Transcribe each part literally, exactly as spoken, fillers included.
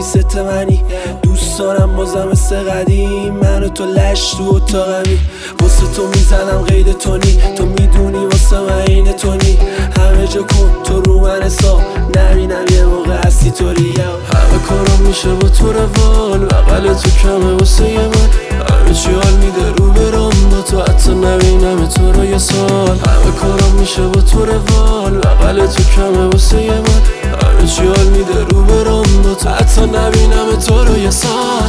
ست منی. دوست دارم بازم مثل قدیم منو تو لش تو اتاقمی. واسه تو میزنم قید تونی، تو میدونی واسه من این تونی. همه جا کن تو رو من حساب نبینم یه موقع هستی طوری. همه کارم میشه با تو روال، بغل تو کمه واسه یه من. همه چی حال میده رو برام با تو، حتی نبینم تو رو یه سال. همه کارم میشه با تو روال، بغل تو کمه واسه یه من. همه چی حال میده رو برام با تو، حتی نبینم تو رو یه سال.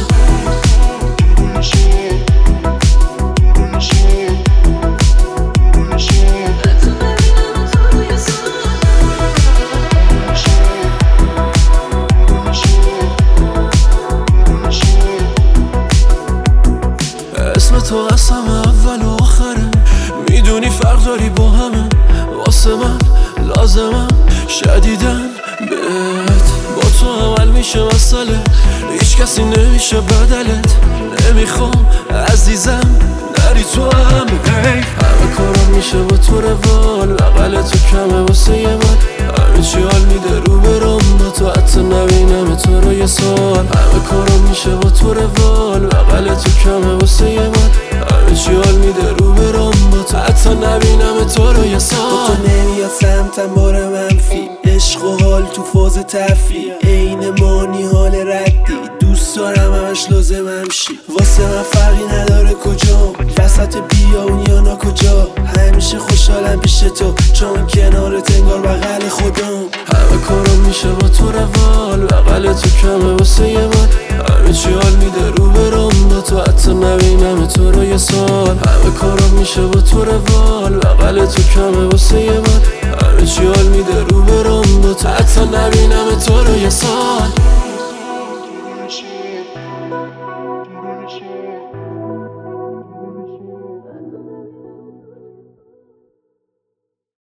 اسم تو قسم اول و آخره، میدونی فرق داری با همه. واسه من لازمم شدیدن بهت، با تو عمل میشه مسئله، هیچ کسی نمیشه بدلت. نمیخوام عزیزم نری تو هم حیف. همه کارم میشه با تو روال، بغل تو کمه واسه یه من. همه چی حال میده رو برام با تو، حتی نبینم تو رو یه سال. همه کارم میشه با تو روال، بغل تو کمه واسه یه من. همه چی حال میده رو برام با تو، حتی نبینم تو رو یه سال. با تو نمیاد سمتم بار منفی، عشق و حال تو فاز تفریح. عین مانی حال ردی، دوست دارم همش لازمم شی. واسه من فرقی نداره کجا، وسط بیابون یا نا کجا. همیشه خوشحالم پیش تو، چون کنارت انگار بغل خودم. همه کارم میشه با تو روال، بغل تو کمه واسه یه من. همه چی حال میده رو برام با تو، حتی نبینم تو رو یه سال. همه کارم میشه با تو روال، بغل تو کمه واسه یه من. همه چی حال میده رو برام با تو، حتی